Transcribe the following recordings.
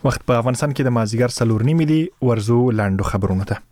وخت په افغانستان کې د مازیګر 4:30 دی. ورزو لاندو خبرونه ته.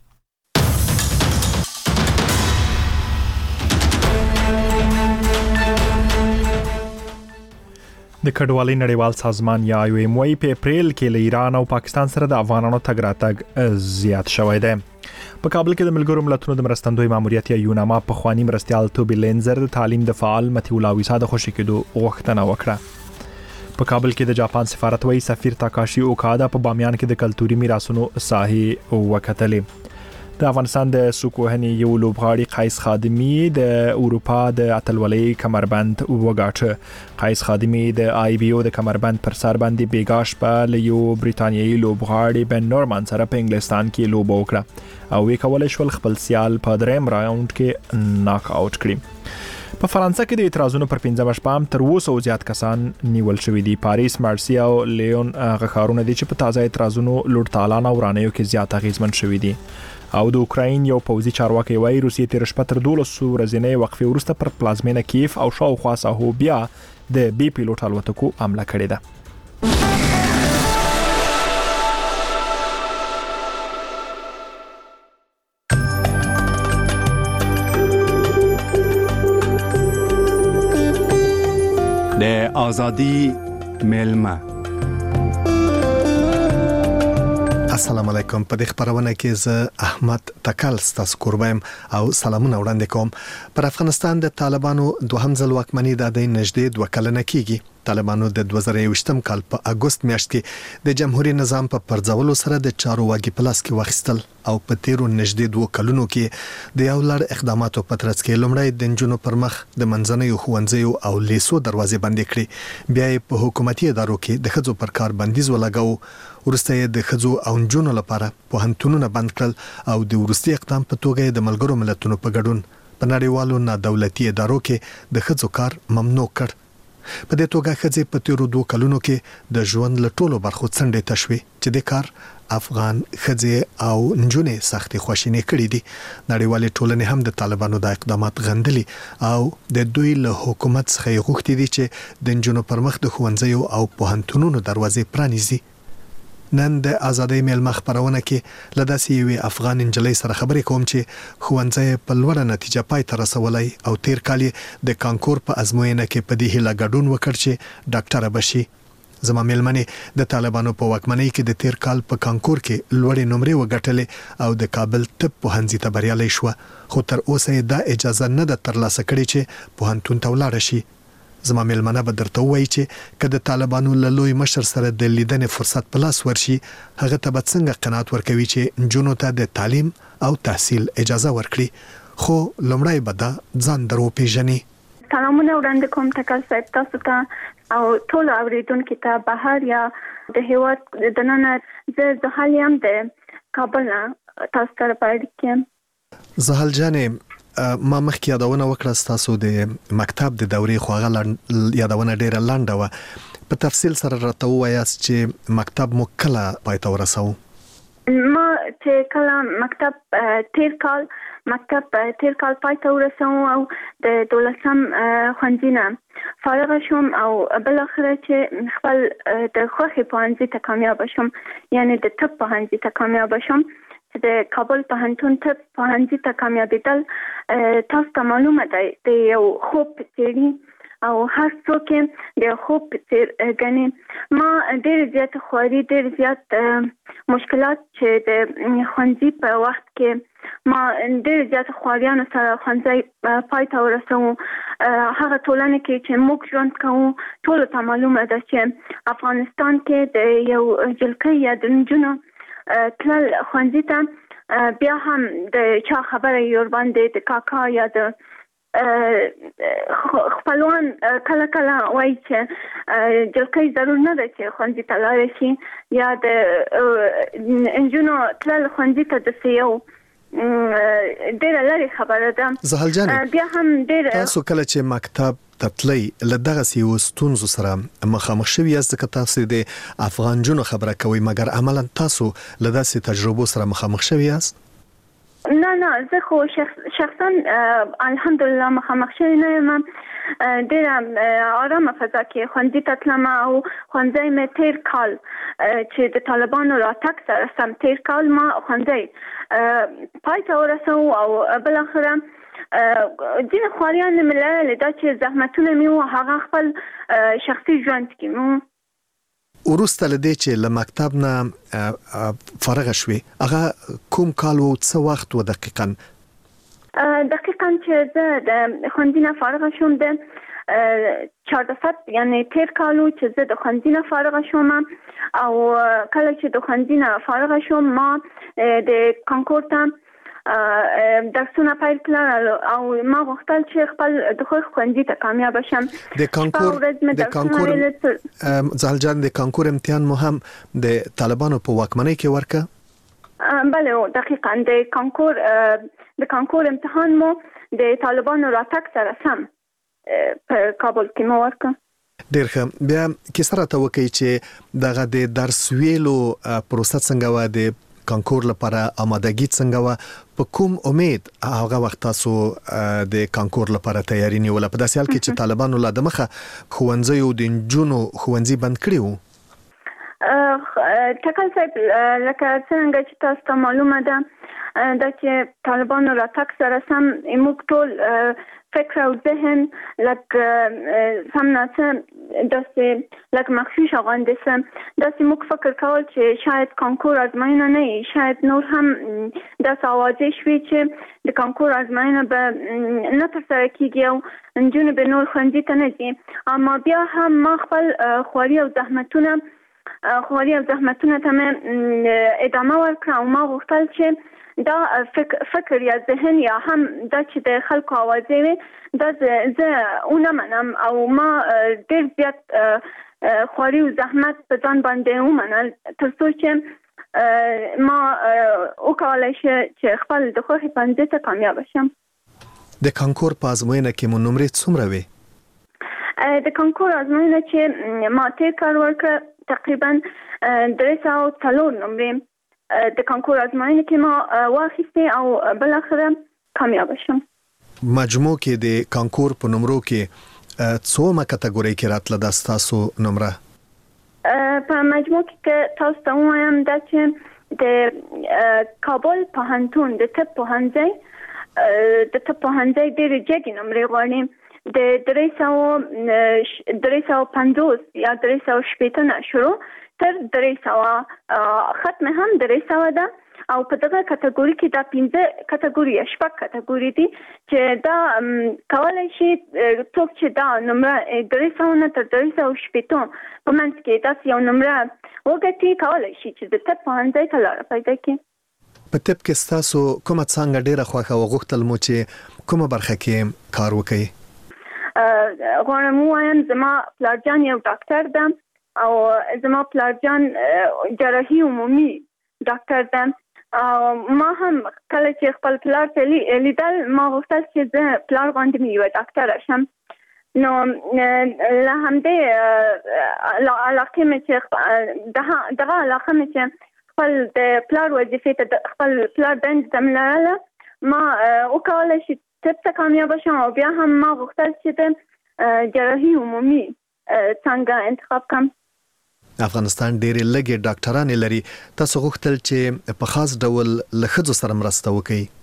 د کډوالۍ نړیوال سازمان یا IOM وايي په اپریل کې له ایران او پاکستان سره د افغانانو تګ راتګ زیات شوی دی. په کابل کې د ملګرو ملتونو د مرستندوی ماموریت یا یوناما په خواني مرستيال توبي لینزر د تعلیم د فعال متي الله ویسا د خوشی کېدو غوښتنه وکړه. په کابل کې د جاپان سفارت وايي سفیر تاکاشي اوکادا په بامیان کې د کلتوري میراثونو ساحې وکتلې. د افغانستان د سوکوهني یو لوبغاړي قیس خادمي د اروپا د اتلولۍ کمربند وګاټه. قیس خادمي د IBO د کمربند پر سر باندې بیګاش په یو بریتانیایی لوبغاړي بن نورمان سره په انګلستان کې لوب وکړه او وی کولای شو خپل سیال په دریم راوند کې ناک آوټ کړي. په فرانسه کې د اعتراضونو پر 15 شپه تر 200 زیات کسان نیول شوي دي. پاریس، مارسی او لیون غخارونه دي چې په تازه اعتراضونو لوټ تالان او رانیو کې زیات اغیزمن شوي دي. او د اوکراین یو پوځي چارواکي وايي روسیې تیر شپه تر 12 ورځې وقفې وروسته پر پلازمینه کیف او شاوخوا ساحو بیا د بي پیلوټ الوتکو حمله کړې ده. د ازادي ملما. السلام علیکم. په دې خبرونه کې زه احمد تکل ستاسو قربایم او سلامونه وړاندې کوم. پر افغانستان د طالبانو دوهم ځل واکمنۍ د نږدې 2 کلنه کېږي. طالبانو د 2021م کال په اگست میاشت کې د جمهوریت نظام په پرځولو سره د چارو واګي پلاس کې واخیستل او په تیرو نږدې 2 کلونو کې د یو لړ اقداماتو په ترڅ کې لومړی د جنونو پر مخ د منځنیو ښوونځیو او لیسو دروازې بندې کړې. بیا په حکومتي ادارو کې د خځو پر کار بندیز ولګاو. ورسته د خځو او جنونو لپاره پوهنتونونه بند کړل او د ورستي اقدام په توګه د ملګرو ملتونو په ګډون په نړیوالو نادولتي ادارو کې د خځو کار ممنوع کړ. په دې توګه خځې په تیرو 2 کلونو کې د ژوند له ټولو برخو څنډې تشوي چې د کار افغان خځې او نجونې سختي خوشینې کړې دي. نړیوالې ټولنې هم د طالبانو د اقدامات غندلي او د دوی له حکومت څخه غوښتي دي چې د نجونو پر مخ د ښوونځیو او پوهنتونونو دروازې پرانیزي. نن د ازادۍ ملمخ خبرونه کې لداسي یو افغان انجلۍ سره خبرې کوم چې ښوونځی په لوړه نتیجه پای ته رسولای او تیر کال د کانکور په ازموینه کې په دې هیله ګډون وکړ چې ډاکټره بشي. زما مېلمنې د طالبانو په واکمنۍ کې د تیر کال په کانکور کې لوړې نمرې وګټلې او د کابل طب پوهنځي ته بریالۍ شو، خو تر اوسه دا اجازه نه ده ترلاسه کړې چې پوهنتون ته ولاړ شي. زما مېلمنه به درته وایي چې که د طالبانو له لوی مشر سره د لیدنې فرصت په لاس ورشي هغه ته به څنګه قناعت ورکوي چې نجونو ته د تعلیم او تحصیل اجازه ورکړي. خو لومړی به دا ځان درو پیژني. سلامونه وړاندې کوم تکل صاحب تاسو ته او ټول اوریدونکو ته بهر یا د هیواد د نن زه حالیم د کابل تاسو ته پاتې. زهل جانې ما مخکې یادونه وکړه ستاسو د مکتب د دورې خواغه یادونه ډیره لنډه و. په تفصیل سره راته ووایاست چې مکتب مو کله پای ته ورساو؟ ما چې کله مکتب تیر کال پای ته ورساو او د 12م ښوونځي نه فارغ شوم او بل اخر چې خپل د خوښي پوهنځي ته کامیاب شوم، یعنی د طب پوهنځي ته کامیاب شوم. د کابل پوهنتون طب پوهنځي ته کامیابیدل تاسو ته معلومه ده د یو خوب څیړي او هر څوک د خوب څیر غني. ما ډېر زیات خواري ډېر زیات مشکلات چې د ښوونځي په وخت کې ما ډېر زیات خواریانو سره ښوونځي پای ته ورسوم. هغه ټولنه کې چې موږ ژوند کوو ټول ته معلومه ده چې افغانستان کې د یو جلکې یا د نجونو تلل ښوونځي ته بیا هم د چا خبره یور باندې د کاکا یا د خپلوان کله کله وایي چې جلکې ضرور نه ده چې ښوونځي ته لاړ شي یا د نجونو تلل ښوونځي ته د سیو ډېره لري خبره ده. زهل جانې بیا هم ډېر تاسو کله چې مکتب تطلی لدغه سیو ستونزو سره مخامخ شوی یاست که تاسو د افغان جنو خبره کوي مګر عملا تاسو لداسي تجربو سره مخامخ شوی یاست؟ نه زه خو شخصا الحمدلله مخامخ شوی نه یم. ډېره آرامه فضا کې ښوونځي ته تلم او ښوونځی مې تیر کال چې د طالبانو راتګ سره سم تیر کال ما ښوونځی پای ته ورسو او بالاخره ځینې خواریان مې لرلې دا چې زحمتونه مې وو هغه خپل شخصي ژوند کې مو وروسته له دې چې له مکتب نه فارغه شوې هغه کوم کال و څه وخت و دقیقاً چې زه د ښوونځي نه فارغه شوم د 14 یعنی تیر کال چې زه د ښوونځي نه فارغه شوم او کله چې د ښوونځي نه فارغه شوم ما د کانکور ته درسونه پیل کړل او ما غوښتل چې خپل د ښوونځي ته کامیاب شم د کانکور زالجان د کانکور امتحان مو هم د طالبانو په واکمنۍ کې ورکه بله دقیقاً د کانکور امتحان مو د طالبانو راتګ سره سم په کابل کې مو ورکه ډېر ښه بیا کیسه راته وکړئ چې دغه د درس ویلو پروسه څنګه وه د کانکور لپاره آمادګي څنګه وه په کوم امید هغه وخت تاسو د کانکور لپاره تیاری نیوله په داسې حال کې چې طالبانو لا د مخه ښوونځیو د نجونو ښوونځي بند کړي وو ټاکل صاحب لکه څنګه چې تاسو ته معلومه ده دا چې طالبانو راتګ سره سم موږ ټول فکر او ذهن لکه سم ناسه داسې لکه مخفي شغانده سم داسې موږ فکر کول چې شاید کانکور ازموینه نه شاید نور هم داسې اوازې شوي چې د کانکور ازموینه به نه ترسره کیږي او نجونې به نور ښوونځي ته نه ځي اما بیا هم ما خپل خواري او زحمتونه ته مې ادامه ورکړه او ما غوښتل چې دا فکر یا ذهن یا هم دا چې د خلکو اوازې وي دا زه ونه منم او ما ډېر زیات خواري او زحمت په ځان باندې ومنل تر څو چې ما وکولای شم چې خپل د خوښې ښوونځي ته کامیاب شم د کانکور په ازموینه کې مو نمرې څومره وې د کانکور ازموینه چې ما تیر کال ورکړه تقریبا 304 نمرې د کانکور ازموینه کې ما واخیستې او بالاخره کامیاب شوم مجموع کې د کانکور په نمرو کې څومره کټګوري کې راتله د تاسو نمره په مجموع کې تاسو ته وایم دا چې د کابل پوهنتون د طب پوهنځي ډېرې جګې نمرې غواړي د 350 یا 360 نه شروع تر 300 ختم هم 300 ده او په دغه کټګوري کې دا 15 کټګوري شپږ کټګوري دي چې دا کولای شي څوک چې دا نمره 300 نه تر 360 په منځ کې دا یو نمره وګټي کولای شي چې د طب پوهنځي ته لاره پیدا کړي په طب کې تاسو کومه څنګه ډیره خوښه او غوښتل مو چې کومه برخه کې کار وکړي غواړم وایم زما پلارجان یو ډاکټر ده او زما پلارجان جراحي عمومي ډاکټر ده ما هم کله چې خپل پلار ته لیدل ما غوښتل چې زه پلار غوندې مې یوه ډاکټره شم نو له همدې علاقې مې چې دغه علاقه مې چې خپل د پلار وظیفې ته خپل پلار دندې ته مې لرله ما وکولی شي طب ته کامیابه شم او بیا هم ما غوښتل چې د جراحي عمومي څنګه انتخاب کړم افغانستان ډېرې لږې ډاکټرانې لري تاسو غوښتل چې په خاص ډول له ښځو سره مرسته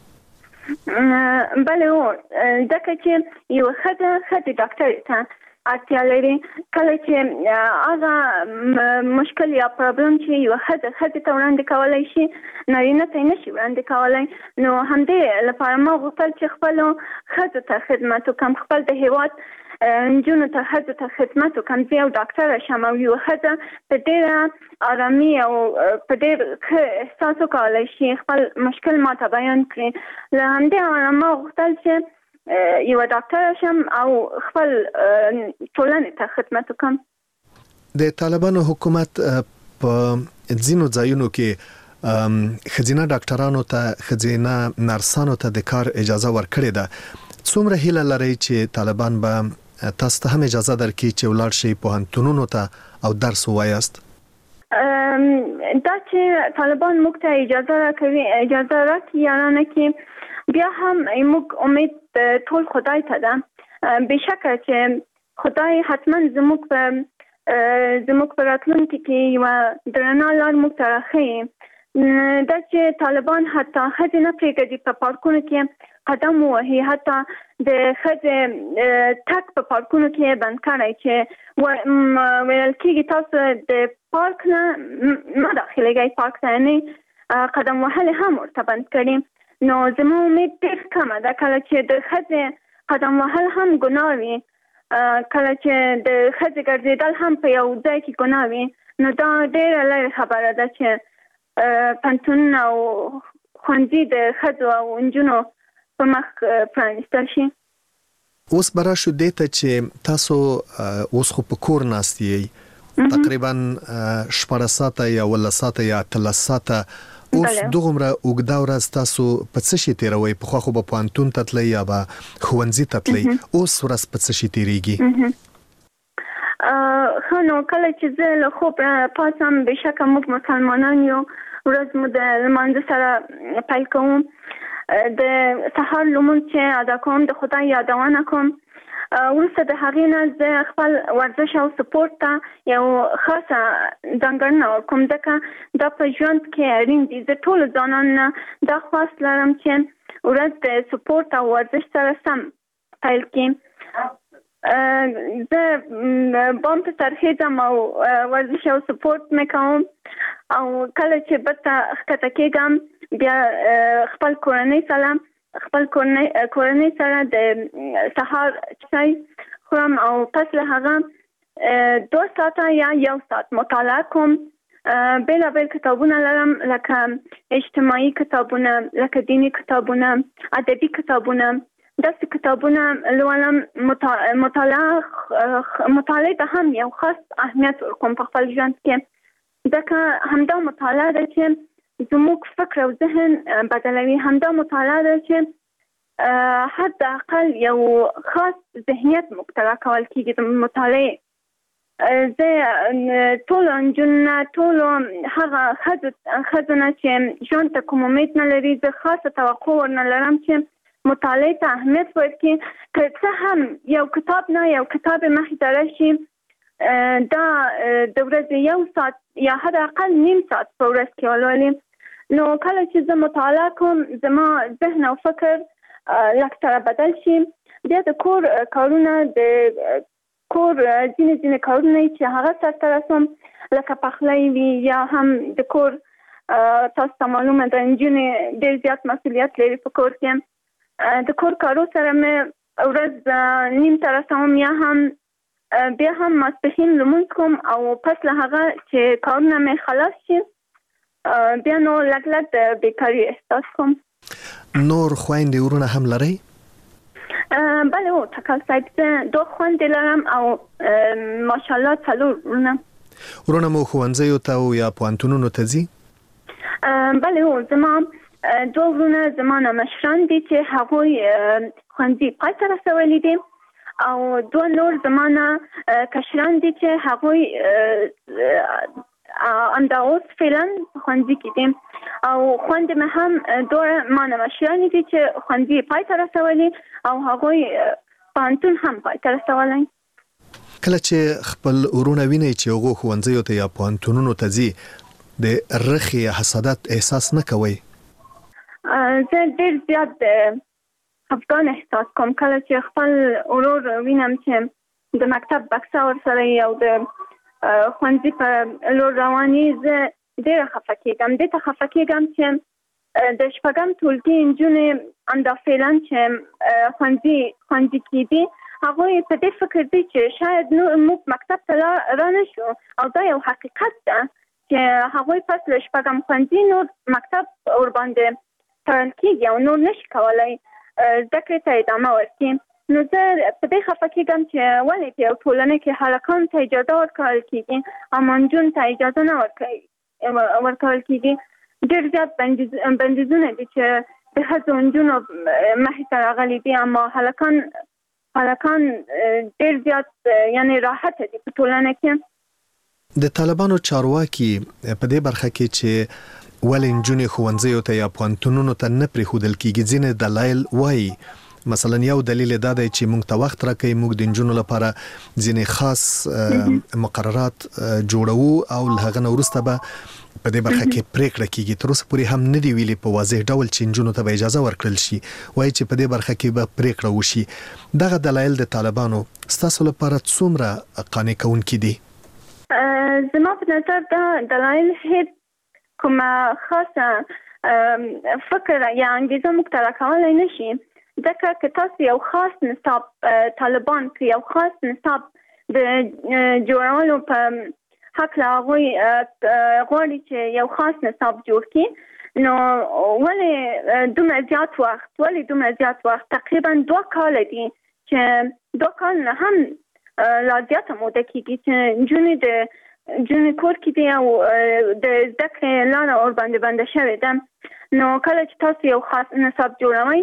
وکړئ بله ځکه چې یو ښځې ډاکټرې ته اړتیا لري کله چې هغه مشکل یا پرابلم چې یو ښځې ته وړاندې کولی شي نارینه ته یې نشي وړاندې کولی نو همدې لپاره ما غوښتل چې خپلو ښځو ته خدمت وکړم خپل د هېواد نجونو ته ښځو ته خدمت وکړم زه یو ډاکټره شم او یو ښځه په ډېره ارامي او په ډېر ښه احساس وکولی شي خپل مشکل ماته بیان کړي له همدې امله ما غوښتل چې یوه ډاکټره شم او خپل ټولنې ته خدمت وکړم د طالبانو حکومت په ځینو ځایونو کې ښځینه ډاکټرانو ته ښځینه نرسانو ته د کار اجازه ورکړې ده څومره هیله لرئ چې طالبان به تاسو ته هم اجازه درکړي چې ولاړ شئ پوهنتونونو ته او درس ووایاست دا چې طالبان موږ ته اجازه راکړي یا نه کړي بیا هم موږ امید ټول خدای ته ده بشکه چې خدای حتما زموږ په راتلونکي کې یو درنه لار موږ ته راښیي. دا چې طالبان حتی ښځې نه پرېږدي په پارکونو کې قدم ووهي، حتی د ښځې تګ په پارکونو کې بند کړی چې ویل کېږي تاسو د پارک نه مه داخلېږئ پارک ته، یعنې قدم وهل هم ورته بند کړي. نو زما امید ډېر کمه ده کله چې د ښځې قدم وهل هم ګناه وي، کله چې د ښځې ګرځېدل هم په یو ځای کې ګناه وي، نو دا ډېره لرې خبره ده چې پوهنتونونه او ښوونځي د ښځو او نجونو په مخ پرانیستل شي. اوس به راشو دې ته چې تاسو اوس خو په کور ناست یې تقریبا 14 ساعته یا 18 ساعته یا 13 ساعته، اوس دومره اوږده ورځ تاسو په څه شي تیروئ؟ پخوا خو به پوهنتون ته تلئ یا به ښوونځي ته تلئ، اوس ورځ په څه شي تیریږي؟ ښه، نو کله چې زه له خوبه پاڅم، بېشکه موږ مسلمانان یو، ورځ مو د لمانځه سره پیل کوم، د سهار لمونځ چې ادا کوم د خدای یادونه کوم. وروسته د هغې نه زه خپل ورزش او سپورت ته یو خاصه ځانګړنه ورکوم، ځکه دا په ژوند کې اړین دي. زه ټولو ځوانانو نه دا خواست لرم چې ورځ د سپورت او ورزش سره سم پیل کړي. زه بام ته سرخیږم او ورزش او سپورت مې کوم، او کله چې بېرته ښکته کېږم بیا خپل کورنۍ سره د سهار چای خورم، او پس له هغه 2 ساعته یا 1 ساعت مطالعه کوم. بېلابېل کتابونه لرم، لکه اجتماعي کتابونه، لکه دینی کتابونه، ادبي کتابونه. داسې کتابونه لولم. مطالعه ته هم یو خاص اهمیت ورکوم په خپل ژوند کې، ځکه همدا مطالعه ده چې زموږ فکر او ذهن بدلوي. همدا مطالعه ده چې حد اقل یو خاص ذهنیت موږ ته راکول کېږي د مطالعې. زه ټولو نجونو، ټولو هغه ښځو نه چې ژوند ته کوم امید نه لري، زه خاصه توقع ورنه لرم چې مطالعې ته اهمیت ورکړي. که څه هم یو کتاب نه یو کتاب مخې ته راشي، دا د ورځې 1 ساعت یا حد اقل نیم ساعت په ورځ کې ولولي. نو کله چې زه مطالعه کوم، زما ذهن او فکر لږ سره بدل شي. بیا د کور کارونه، د کور ځینې کارونه چې هغه سرته رسوم، لکه پخلی وي یا هم د کور، تاسو ته معلومه ده نجونې ډېر زیات مسؤلیت لري په کور کې. د کور کارو سره مې ورځ نیم ته رسوم، یا هم بیا هم ماسپښین لمونځ کوم، او پس له هغه چې کارونه مې خلاص شي بیا نو لږ د بیکاري احساس کوم. نور خویندې ورونه هم لرئ؟ بله، او تکل صاحب، زه 2 خویندې لرم او ماشاءالله 4 ورونه. ورونه مو ښوونځیو ته یا پوهنتونونو ته ځي؟ بله، او زما 2 ورونه زما نه مشران دي چې هغوی ښوونځي پای ته رسولي دي، او 2 نور زما نه کشران دي چې هغوی همدا اوس فعلا ښوونځي کې دي، او خویندې مې هم 2 ما نه مشرانې دي چې ښوونځي پای ته رسولي، او هغوی پوهنتون هم پای ته رسولی. کله چې خپل ورونه وینئ چې هغوی ښوونځیو ته یا پوهنتونونو ته ځي، د رخې یا حسادت احساس نه کوئ؟ زه ډېر زیات خفګان احساس کوم کله چې خپل ورور وینم چې د مکتب بکسه ورسره او د ښوونځي په لور رواني. زه ډېره خفه کېږم. دې ته خفه کېږم چې د 4م ټولګي نجونې همدا فعلا چې ښوونځي کې دي، هغوی په دې فکر دي چې شاید موږ مکتب ته را نه شو، او دا یو حقیقت ده چې هغوی پس له 4م ښوونځي نور مکتب ورباندې تړل کېږي او نور نشي کولی زده کړې ته ادامه ورکړي. نو زه په دې خفه کېږم چې ولې په یو ټولنه کې هلکانو ته اجازه ورکول کېږي او نجونو ته اجازه نه ورکول کېږي. ډېر زیات بندیزونه دي چې د ښځو نجونو مخې ته راغلي دي، اما هلکان ډېر زیات یعنې راحته دي په ټولنه کې. د طالبانو چارواکي په دې برخه کې چې ولې نجونې ښوونځیو ته یا پوهنتونونو ته نه پرېښودل کېږي، ځینې دلایل وایي مثلا یو دلیل دا دی چې موږ ته وخت راکوي، موږ د نجونو لپاره ځینې خاص مقررات جوړو او له هغه نه وروسته به په دې برخه کې پریکړه کیږي. تر اوسه پورې هم نه دی ویلي په واضح ډول چې نجونو ته به اجازه ورکړل شي، وایي چې په دې برخه کې به پریکړه وشي. دغه دلایل د طالبانو ستاسو لپاره څومره قانع کوونکي دي؟ زما په نظر دا دلایل هیڅ کومه خاصه فکر یا انګیزه موږ ته راکولی نه شي، ځکه که تاسو یو خاص نصاب طالبان که یو خاص نصاب د جوړولو په حق له هغوی غواړي چې یو خاص نصاب جوړ کړي، نو ولې دومره زیات وخت تقریبا 2 کاله دي چې 2 کال نه هم لا زیاته موده کېږي چې نجونې کور کې دي او د زده کړې لاره ورباندې بنده شوې ده. نو کله چې تاسو یو خاص نصاب جوړوئ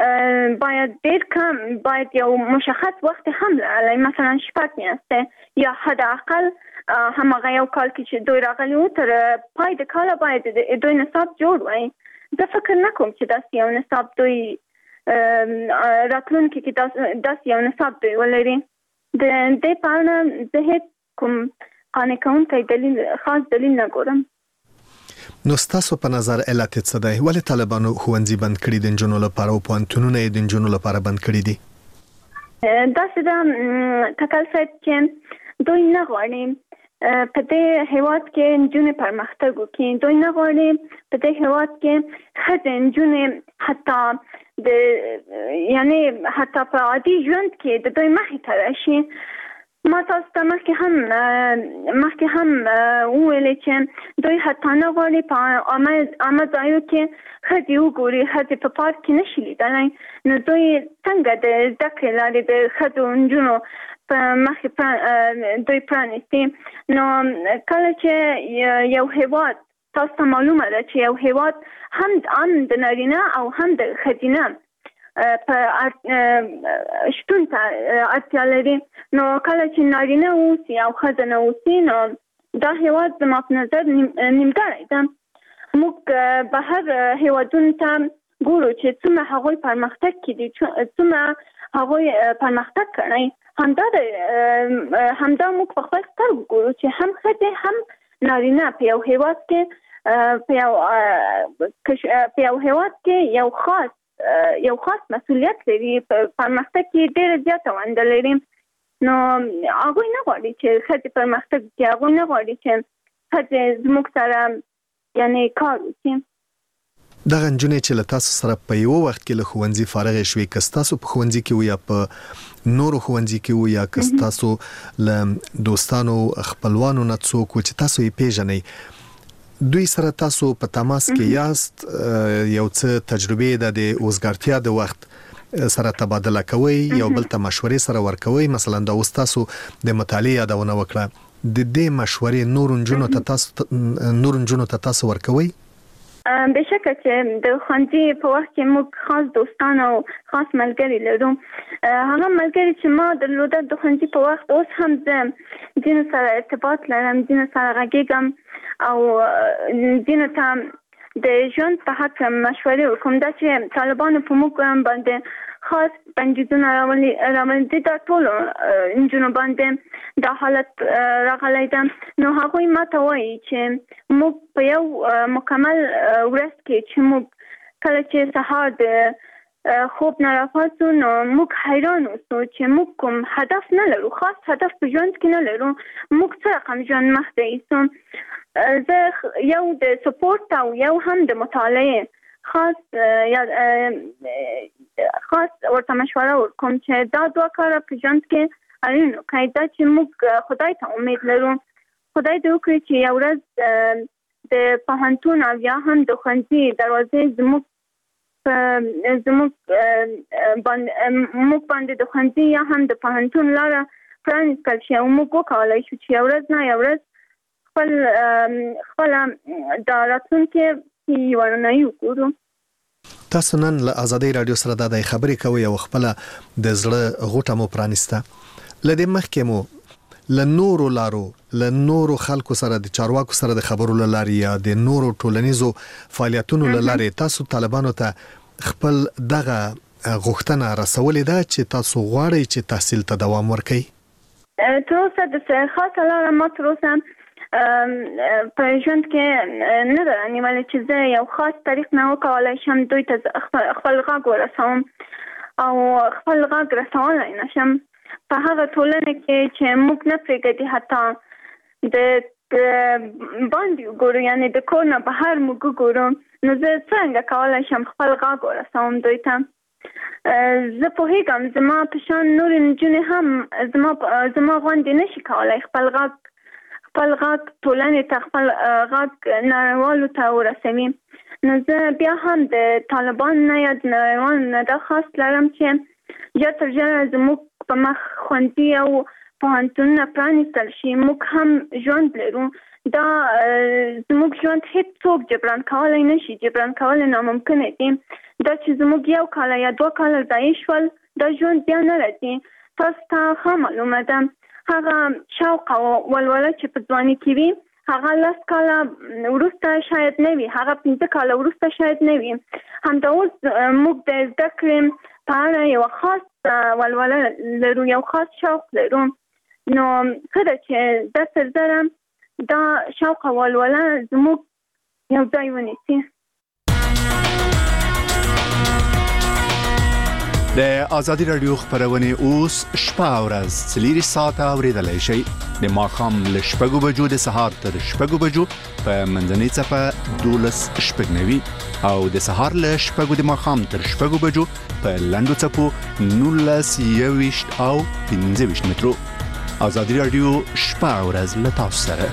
باید یو مشخص وخت هم لرئ، مثلا 6 میاشتې یا حد اقل هماغه یو کال کې چې دوی راغلي وو تر پای د کاله باید دوی نصاب جوړ وای. زه فکر نه کوم چې داسې یو نصاب دوی راتلونکي کې داسې یو نصاب دوی ولري. د دې په اړه زه هیڅ کوم قانع کوونکی خاص دلیل نه ګورم. نو ستاسو په نظر علت څه دی؟ ولې طالبانو ښوونځي بند کړي د نجونو لپاره او پوهنتونونه یې د نجونو لپاره بند کړي دي؟ داسې ده تکل صاحب چې دوی نه غواړي په دې هیواد کې نجونې پرمختګ وکړي، دوی نه غواړي په دې هیواد کې ښځې نجونې حتی په عادي ژوند کې د دوی مخې ته راشي. ما تاسو ته مخکې هم وویلې چې دوی حتی نه غواړي په عامه ځایو کې ښځې وګوري، ښځې په پارک کې نشي لیدلی. نو دوی څنګه د زده کړې لارې د ښځو نجونو په مخې دوی پرانیستي؟ نو کله چې یو هیواد تاسو ته معلومه ده چې یو هیواد هم د نارینه او هم د ښځینه په شتون ته اړتیا لري، نو کله چې نارینه اوسي او ښځه نه اوسي نو دا هیواد زما په نظر نیمګړی ده. موږ بهر هیوادونو ته ګورو چې څومره هغوی پرمختګ کړي، څومره هغوی پرمختګ کړی، همدا موږ په خپل سترګو ګورو چې هم ښځې هم نارینه په یو هیواد کې یو خاص مسؤلیت لري، پرمختګ کې ډېره زیاته ونډه لري. نو هغوی نه غواړي چې ښځې پرمختګ وکړي، هغوی نه غواړي چې ښځې زموږ سره کار وکړي. دغه نجونې چې له تاسو سره په یو وخت کې له ښوونځي فارغې شوې، که ستاسو په ښوونځي کې وو یا په نورو ښوونځي کې وو یا که ستاسو له دوستانو خپلوانو نه څوک و چې تاسو یې پیژنئ، دوی سره تاسو په تماس کې یاست، یو څه تجربې د اوزګارتیا د وخت سره تبادله کوي، یو بل ته مشورې سره ورکوي؟ مثلا دا اوس تاسو د مطالعې یادونه وکړه، د دې مشورې نور نجونو ته تاسو ورکوي؟ بشکه چې د ښوونځي په وخت کې موږ خاص دوستان او خاص ملګري لرو. هغه ملګري چې ما درلوده د ښوونځي په وخت، اوس هم زه ځینو سره ارتباط لرم، ځینو سره غږیږم او ځینو ته د ژوند په حق مشورې ورکوم. دا چې طالبانو په موږ باندې خاص بندیزونه راولي دي، دا ټولو نجونو باندې دا حالت راغلی ده. نو هغوی ما ته وایي چې موږ په یو مکمل ورځ کې چې موږ کله چې سهار د خوب نه راپاڅو نو موږ حیران اوسو چې موږ کوم هدف نه لرو، خاص هدف په ژوند کې نه لرو، موږ څه رقم ژوند مخته ایسو. زه یو د سپورت او یو هم د مطالعې خاص ورته مشوره ورکوم چې دا 2 کاره په ژوند کې اړین وکړئ. دا چې موږ خدای ته امید لرو، خدای دې وکړي چې یو ورځ د پوهنتون او یا هم د ښوونځي دروازې زموږ باندې د ښوونځي یا هم د پوهنتون لاره پرانیستل شي او موږ وکولای شو چې یو ورځ نه یو ورځ خپله د راتلونکي یوه رڼایي وګورو. تاسو نن له ازادۍ راډیو سره د خبرې کوئ او خپله د زړه غوټه مو پرانیسته. له دې مخکې مو له نورو لارو، له نورو خلکو سره د چارواکو سره د خبرو له لارې یا د نورو ټولنیزو فعالیتونو له لارې تاسو طالبانو ته خپل دغه غوښتنه رسولې ده چې تاسو غواړئ چې تحصیل ته دوام ورکړئ؟ تر اوسه د خاصه لاره ما تر اوسه په ژوند کې نه ده نیولې چې زه یو خاص طریق نه وکولای شم دوی ته خپل غږ ورسوم او خپل غږ رسولی نه شم په هغه ټولنه کې چې موږ نه پرېږدي حتی د باندې وګورو، یعنې د کور نه بهر موږ وګورو، نو زه څنګه کولی شم خپل غږ ورسوم دوی ته؟ زه پوهیږم زما په شان نورې نجونې هم زما غوندې نشي کولی خپل غږ ټولنې ته خپل غږ نړیوالو ته ورسوي. نو زه بیا هم د طالبان نه یا د نړیوالو نه دا خواست لرم چې ژر تر ژره زموږ په مخ ښوونځي او پوهنتونونه پرانیستل شي. موږ هم ژوند لرو، دا زموږ ژوند هیڅوک جبران کولی نشي، جبران کول ناممکنه دي. دا چې زموږ یو کال یا 2 کال ضایع شول، دا ژوند بیا نه راځي. تاسو ته ښه معلومه ده هغه شوق او ولوله چې په ځواني کې وي هغه 10 کاله وروسته شاید نه وي، هغه 15 کاله وروسته شاید نه وي. همدا اوس موږ د زده کړې په اړه یو خاص ولوله لرو، یو خاص شوق لرو. نو ښه ده چې د سرزره دا شوق او ولوله زموږ یو ځای ونیسي. د آزادي رادیو خبرونه اوس شپه او ورځ 4 ساعته اوریدلای شئ. د ماښام له 6 بجو د سهار تر 6 بجو په منځنۍ صفه 12:09 او د سهار له 6 د ماښام تر 6 بجو په لنډو صفو 19:20 او 15 مترو. آزادي رادیو شپه او ورځ له تاسو سره.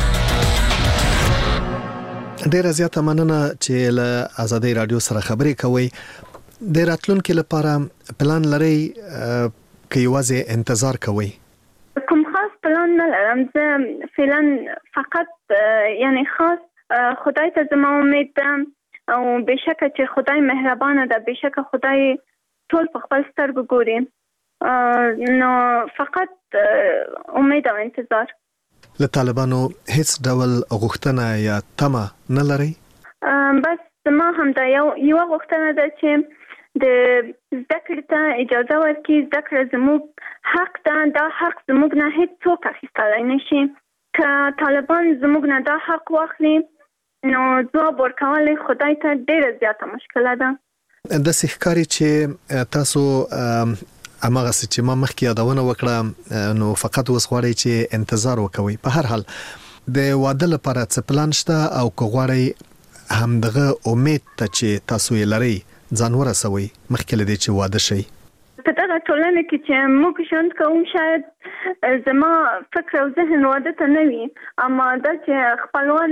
ډیره زیاته مننه چې له آزادي رادیو سره خبرې کوي. د راتلونکو لپاره پلان لري که یوازې انتظار کوي؟ کوم خاص پلان نه لرم. زه فعلا فقط یعنی خاص خدای ته زما امید ده او بشکه چې خدای مهربانه ده، بشکه خدای ټول په خپل سترګو ګوري. نو فقط امید او انتظار. له طالبانو هیڅ ډول غوښتنه یا تمه نه لري؟ بس زما هم دا یو غوښتنه ده چې د زده کړې ته اجازه ورکړي. زده کړه زموږ حق ده، دا حق زموږ نه هیڅوک اخیستلی نشي. که طالبان زموږ نه دا حق واخلي نو ځواب ورکول خدای ته ډیره زیاته مشکله ده. داسې ښکاري چې تاسو هماغسې چې ما مخکې یادونه وکړه نو فقط اوس غواړئ چې انتظار وکوئ. په هر حال د واده لپاره څه پلان شته او که غواړئ همدغه امید ته چې تاسو یې لرئ ځان ورسوئ مخکې له دې چې واده شئ؟ په دغه ټولنه کې چې موږ ژوند کوو شاید زما فکر او ذهن واده ته نه وي، اما دا چې خپلوان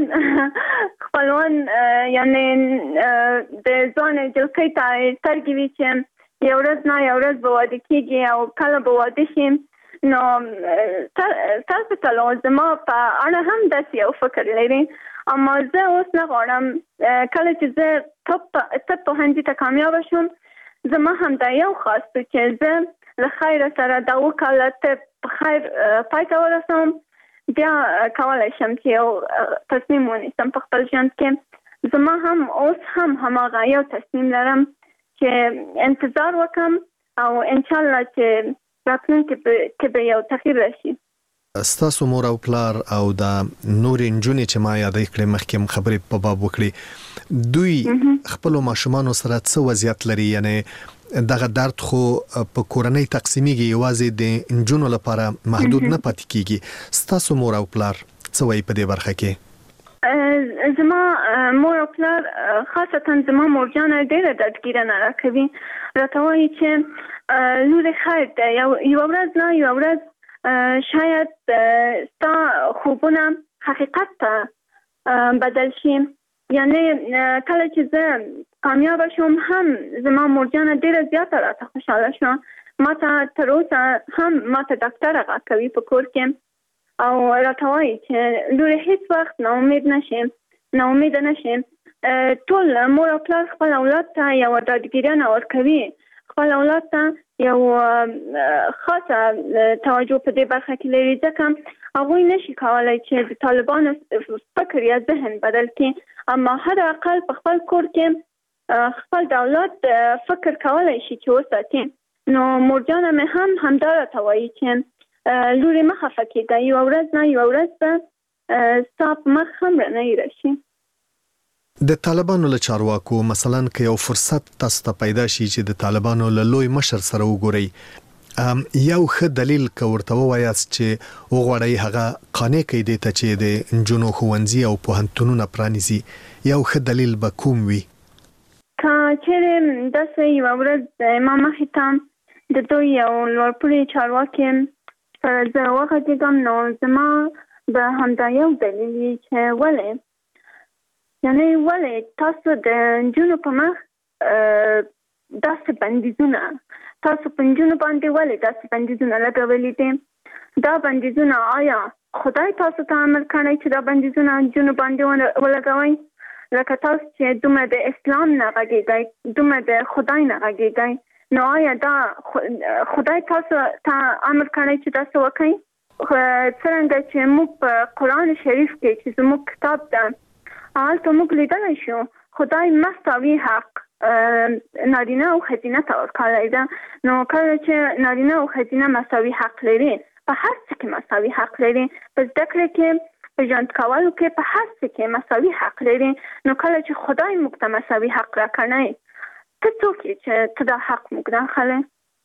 یعنی د ځوانې جلکۍ ته سترګې وي چې یو ورځ نه یو ورځ به واده کېږي او کله به واده شي. نو تاسو ته زما په اړه هم داسې یو فکر لري. اما زه اوس نه غواړم کله چې زه طب پوهنځي ته کامیابه شوم زما هم دا یو خواست چې زه له خیر سره دا وکاله طب په خیر پای ته ورسوم، بیا کولی شم چې یو تصمیم ونیسم په خپل ژوند کې. زما هم اوس هم هماغه یو تصمیم لرم چې انتظار وکم او انشاءالله چې راتلونکي کې به یو تغییر راشي. ستاسو مور او پلار او د نورې نجونې چې ما یادې کړې مخکې خبرې په باب وکړي، دوی خپلو ماشومانو سره څه وضعیت لري؟ یعنی دغه درد خو په کورنۍ تقسیمیږي، یوازې د نجونو لپاره محدود نه پاتې کیږي. ستاسو مور او پلار څه وایي په دې برخه کې؟ زما مور او پلار خاصتا زما مورجانه ډیره دردګیرنه راکوي، راته وایي چې لورې خیر ده، یوه ورځ نه یوه ورځ شاید ستا خوبونه حقیقت ته بدل شي. یعنی کله چې زه کامیابه شوم هم زما مورجانه ډیره زیاته راته خوشحاله شوه. ما ته تر اوسه هم ما ته ډاکټر راکوي په کور کې او راته وایي چې لورې هیڅ وخت ناامید نشي. ټول مور او پلار خپل اولاد ته یوه ډاډګیرنه ورکوي، خپل اولاد ته یو خاصه توجه په دې برخه کې لري، ځکه هغوی نشي کولی چې د طالبانو فکر یا ذهن بدل کړي. اما حد اقل په خپل کور کې خپل دولت فکر کولای شي چې وساتي. نو مورجانه مې هم همدا راته وایي چې لورې مه خفه کېږه، یوه ورځ نه یوه ورځ به ستا په مخ هم رڼۍ راشي. د طالبانو له چارواکو مثلا که یو فرصت تاسو ته پیدا شي چې د طالبانو له لوی مشر سره وګورئ، یو ښه دلیل که ورته ووایاست چې وغواړئ هغه قانع کړئ دې ته چې د نجونو ښوونځي او پوهنتونونه پرانیزي، یو ښه دلیل به کوم وي؟ که چیرې داسې یوه ورځ ما مخې ته د دوی یو لوړپوړي چارواکي سره زه وغږېږم، نو زما به همدا یو دلیل وي چې ولې تاسو د نجونو په مخ داسې بندیزونه، تاسو په نجونو باندې ولې داسې بندیزونه لګولي دي؟ دا بندیزونه آیا خدای تاسو ته امر کړی چې دا بندیزونه نجونو باندې ولګوئ؟ لکه تاسو چې دومره د اسلام نه غږېږئ، دومره د خدای نه غږېږئ، نو آیا دا خدای تاسو ته امر کړی چې تاسو وکړئ؟ څرنګه چې موږ په قرآن شریف کې چې زموږ کتاب ده هلته موږ لیدلی شو خدای مساوي حق نارینه او ښځینه ته ورکړی ده. نو کله چې نارینه او ښځینه مساوي حق لري، په هر څه کې مساوي حق لري، په زده کړه کې، په ژوند کولو کې، په هر څه کې مساوي حق لري، نو کله چې خدای موږ ته مساوي حق راکړی، ته څوک یې چې ته دا حق موږ راخلی؟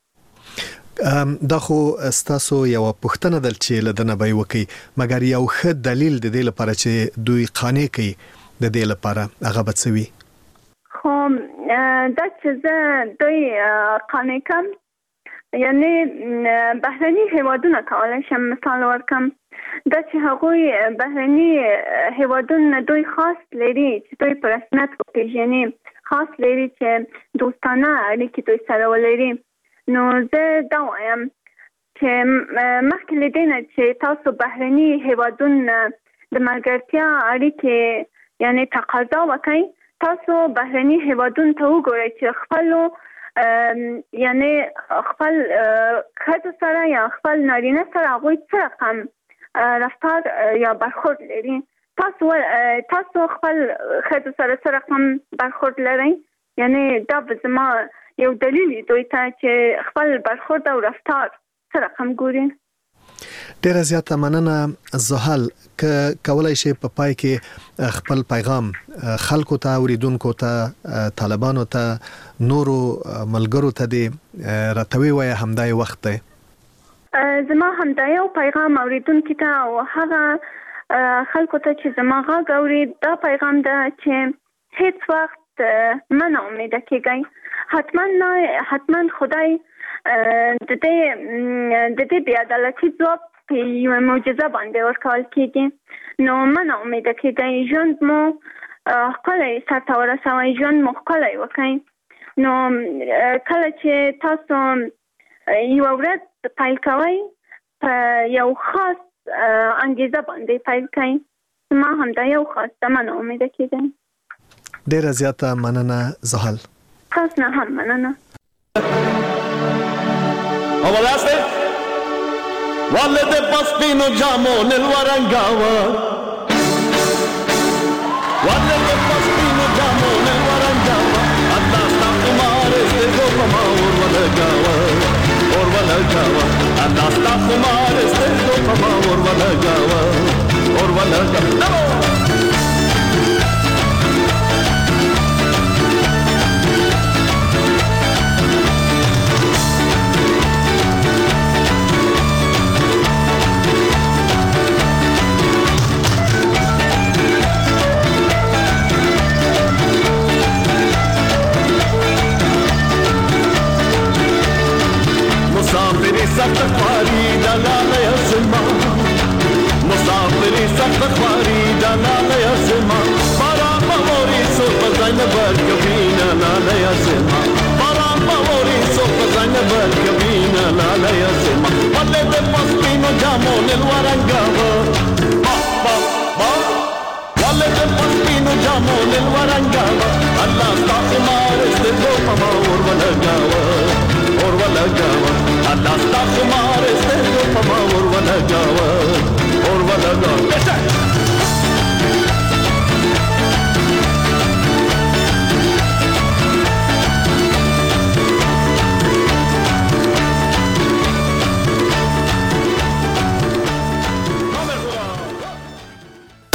دا خو ستاسو یو پوښتنه ده چې له دنه به وکي، مګر یو ښه دلیل د دې لپاره چې دوی قانع کوي د دې لپاره هغه به څه وي؟ خو دا چې زه دوی قانع کم، یعنی بهرني هیوادونه کولی شم مثال ورکم، دا چې هغوی بهرني هیوادونه دوی خاص لري چې دوی په رسمیت وپېژني، خاص لري چې دوستانه اړیکې دوی سره ولري. نو زه دا وایم چې مخکې له دې نه چې تاسو بهرني هیوادونه د ملګرتیا اړیکې یعنې تقاضا وکړئ، تاسو بهرني هیوادونو ته وګورئ چې خپلو یعنې خپل ښځو سره یا خپل نارینه سره هغوی څه رقم رفتار یا برخورد لري. تاسو خپل ښځو سره څه رقم برخورد لرئ؟ یعنې دا به زما یو دلیل دوی ته چې خپل برخورد او رفتار څه رقم ګوري. ډیره زیاته مننه زحل، که کولای شي په پای کې خپل پیغام خلکو ته، اوریدونکو ته، طالبانو ته، نورو ملګرو ته دې راته ووایه، همدا یې وخت دی. زما همدا یو پیغام اوریدونکو ته او هغه خلکو ته چې زما غږ اوري، دا پیغام ده چې هیڅ وخت مه ناامیده کېږئ. حتما خدای د دې بې عدالتي ځواب په یوه معجزه باندې ورکول کېږي. نو مه ناامیده کېږئ، ژوند مو ښکلی سرته ورسوئ، ژوند مو ښکلی وکړئ. نو کله چې تاسو یوه ورځ پیل کوئ، په یو خاص انګیزه باندې پیل کوئ. ما همدا یو خاص ده، مه ناامیده کېږئ. ډیره زیاته مننه زحل. تاسو نه هم مننه. Avalaste Valle de Paspino Giamo nel Warangava Valle de Paspino Giamo nel Warangava Andasta Kumare se Gopama Orvalagawa Andasta Kumare se Gopama Orvalagawa مسافری سختخواری دلال یزما مسافری سختخواری دلال یزما برا بوری سو بزن بر کبینا لال یزما برا بوری سو بزن بر کبینا لال یزما ولی de Paspino Giamo nel Warangava ولی de Paspino Giamo nel Warangava Allah sta kumare ste Gopama Orvalagawa Allah sta kumare ste Gopama Orvalagawa